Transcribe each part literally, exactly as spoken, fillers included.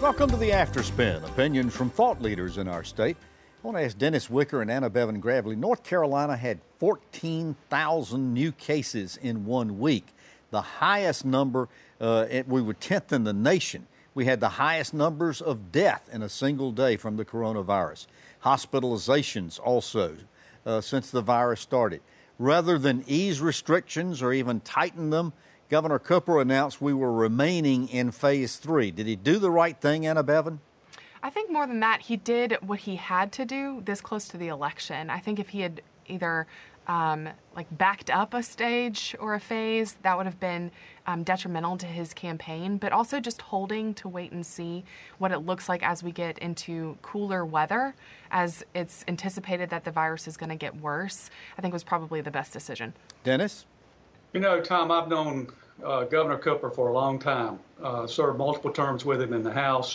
Welcome to the Afterspin, opinions from thought leaders in our state. I want to ask Dennis Wicker and Anna Bevan Gravely. North Carolina had fourteen thousand new cases in one week, the highest number. Uh, it, we were tenth in the nation. We had the highest numbers of death in a single day from the coronavirus. Hospitalizations also uh, since the virus started. Rather than ease restrictions or even tighten them, Governor Cooper announced we were remaining in phase three. Did he do the right thing, Anna Bevan? I think more than that, he did what he had to do this close to the election. I think if he had either um, like backed up a stage or a phase, that would have been um, detrimental to his campaign. But also just holding to wait and see what it looks like as we get into cooler weather, as it's anticipated that the virus is going to get worse, I think was probably the best decision. Dennis? You know, Tom, I've known uh, Governor Cooper for a long time, uh, served multiple terms with him in the House,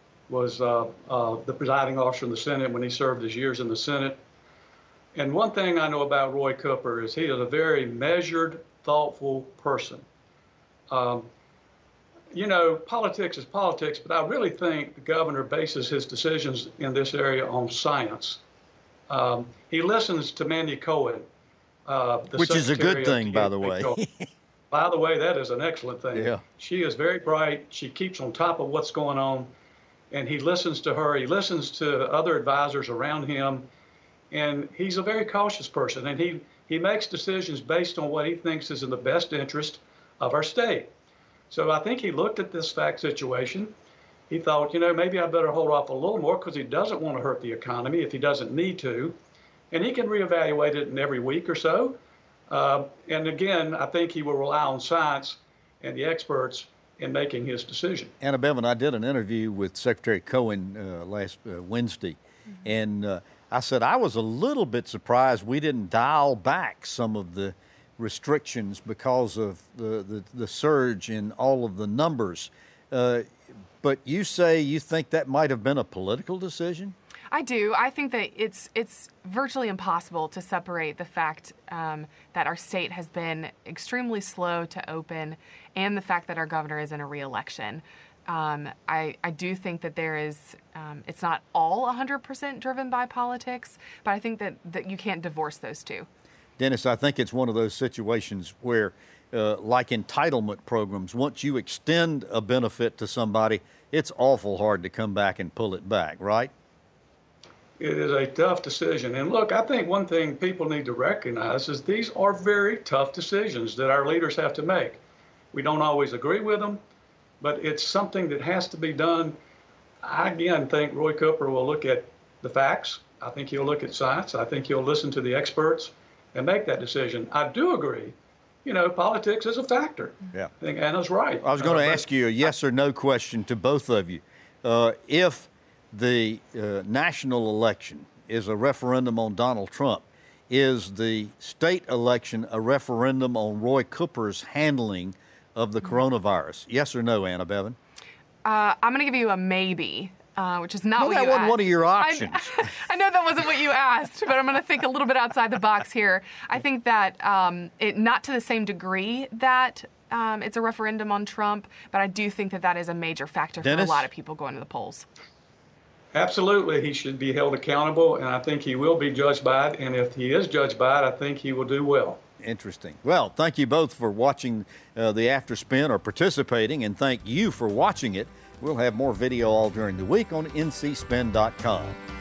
was uh, uh, the presiding officer in the Senate when he served his years in the Senate. And one thing I know about Roy Cooper is he is a very measured, thoughtful person. Um, you know, politics is politics, but I really think the governor bases his decisions in this area on science. Um, he listens to Mandy Cohen. Uh, Which is a good thing, by the way. By the way, that is an excellent thing. Yeah. She is very bright. She keeps on top of what's going on. And he listens to her. He listens to other advisors around him. And he's a very cautious person. And he, he makes decisions based on what he thinks is in the best interest of our state. So I think he looked at this fact situation. He thought, you know, maybe I better hold off a little more because he doesn't want to hurt the economy if he doesn't need to. And he can reevaluate it in every week or so. Uh, and again, I think he will rely on science and the experts in making his decision. Anna Bevan, I did an interview with Secretary Cohen uh, last uh, Wednesday, mm-hmm. and uh, I said I was a little bit surprised we didn't dial back some of the restrictions because of the, the, the surge in all of the numbers. Uh, but you say you think that might have been a political decision? I do. I think that it's it's virtually impossible to separate the fact um, that our state has been extremely slow to open and the fact that our governor is in a re-election. Um, I, I do think that there is, um, it's not all one hundred percent driven by politics, but I think that, that you can't divorce those two. Dennis, I think it's one of those situations where, uh, like entitlement programs, once you extend a benefit to somebody, it's awful hard to come back and pull it back, right? It is a tough decision. And look, I think one thing people need to recognize is these are very tough decisions that our leaders have to make. We don't always agree with them, but it's something that has to be done. I, again, think Roy Cooper will look at the facts. I think he'll look at science. I think he'll listen to the experts and make that decision. I do agree. You know, politics is a factor. Yeah. I think Anna's right. I was going to uh, ask you a yes or no question to both of you. Uh, if the uh, national election is a referendum on Donald Trump, is the state election a referendum on Roy Cooper's handling of the coronavirus? Yes or no, Anna Bevan? Uh, I'm going to give you a maybe, uh, which is not no, what that you wasn't asked. one of your options. I, I know that wasn't what you asked, but I'm going to think a little bit outside the box here. I think that um, it not to the same degree that um, it's a referendum on Trump, but I do think that that is a major factor Dennis? for a lot of people going to the polls. Absolutely, he should be held accountable, and I think he will be judged by it. And if he is judged by it, I think he will do well. Interesting. Well, thank you both for watching uh, the Afterspin or participating, and thank you for watching it. We'll have more video all during the week on N C spin dot com.